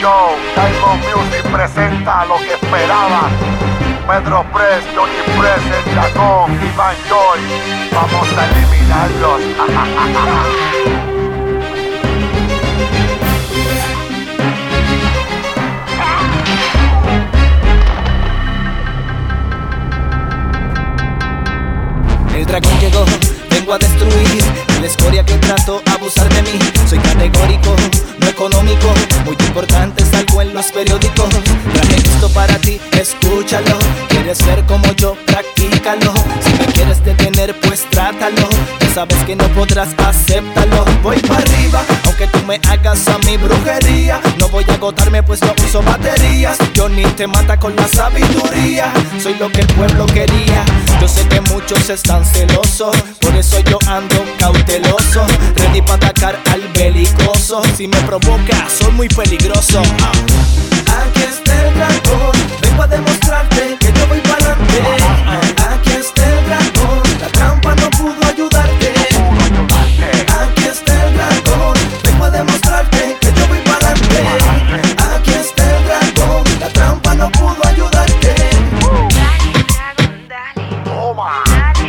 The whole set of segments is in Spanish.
Yo, Diamond Music presenta lo que esperaba. Pedro Press, Johnny Press, El Dragón, Iván Joy. Vamos a eliminarlos. El dragón llegó, vengo a destruir la escoria que trató abusar de mí. Soy categórico, no económico, muy importante salgo en los periódicos. Traje esto para ti, escúchalo. Quieres ser como yo, practícalo. Si me quieres detener, pues trátalo. Ya sabes que no podrás, acéptalo. Voy para arriba, aunque tú me hagas a mi brujería. No voy a agotarme, pues no uso baterías. Johnny te mata con la sabiduría. Soy lo que el pueblo quería. Yo sé que muchos están celosos, por eso yo ando cauteloso, ready para atacar al belicoso. Si me provoca, soy muy peligroso. Aquí está el dragón, vengo a demostrarte que yo voy para adelante. Aquí está el dragón, la trampa no pudo ayudarte. Aquí está el dragón, vengo a demostrarte que yo voy para adelante. Aquí está el dragón, la trampa no pudo ayudarte. Toma.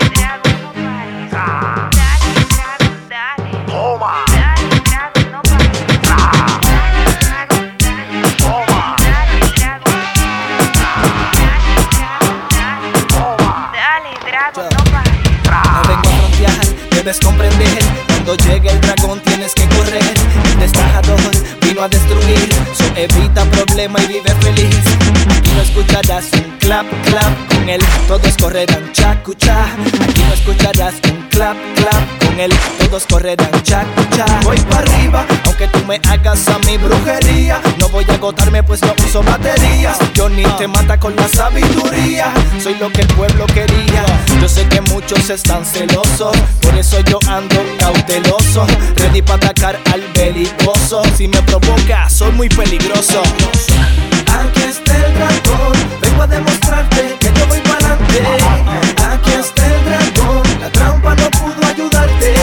No vengo a frontear, debes comprender. Cuando llegue el dragón tienes que correr. El destajador vino a destruir. So evita problema y vive feliz. Aquí no escucharás un clap, clap. Con él todos correrán chacucha. Aquí no escucharás un clap, clap. Con él todos correrán chacucha. Voy para arriba, aunque tú me hagas a mi brujería. No voy a agotarme, pues no uso baterías. Johnny te mata con la sabiduría. Soy lo que el pueblo quería. Yo sé que muchos están celosos, por eso yo ando cauteloso, ready para atacar al belicoso. Si me provoca, soy muy peligroso. Aquí está el dragón, vengo a demostrarte que yo voy para adelante. Aquí está el dragón, la trampa no pudo ayudarte.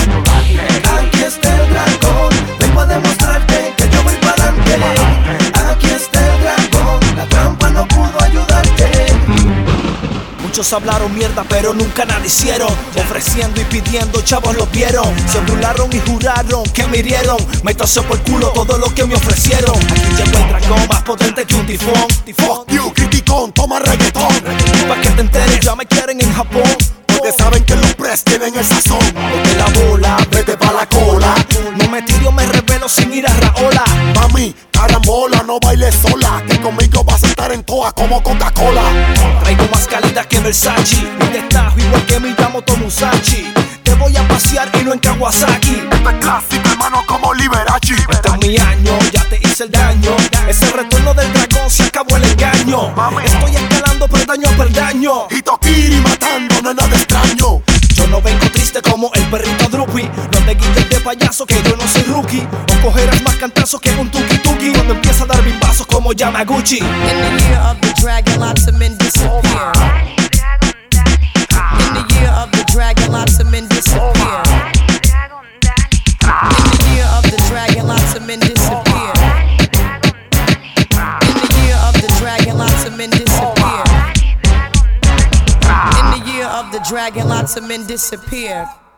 Aquí está el dragón, vengo a demostrarte que yo voy para adelante. Aquí está el dragón, la trampa no pudo ayudarte. Muchos hablaron mierda, pero nunca nada hicieron. Ofreciendo y pidiendo, chavos lo vieron. Se burlaron y juraron que me hirieron. Me tosó por culo todo lo que me ofrecieron. Aquí llegó el dragón más potente que un tifón. Fuck you, criticón, toma reggaetón. Pa' que te enteres, ya me quieren en Japón. Porque saben que los Press tienen el sazón. Porque la bola, Vete pa' la cola. no me tiro, me revelo sin ir a Raola. Mami, carambola, no bailes sola. Que conmigo vas a estar en toa como Coca-Cola. Traigo más calidad que Versace. Y destajo igual que Miyamoto Musashi. Te voy a pasear y no en Kawasaki. Esto es clásico, hermano, como Liberace. Este es mi año, ya te hice el daño. Es el retorno del dragón, se acabó el engaño. Mami. Estoy escalando peldaño a peldaño. Y Tokiri matando, no es nada extraño. Yo no vengo triste como el perrito Drupi. No te guites de payaso que yo no soy rookie. O cogerás más cantazos que un tuki-tuki. Cuando empieza a dar bimbazos como Yamaguchi. In the year of the dragon, lots of men disappear. In the year of the dragon, lots of men disappear. In the year of the dragon, lots of men disappear. In the year of the dragon, lots of men disappear. In the year of the dragon, lots of men disappear.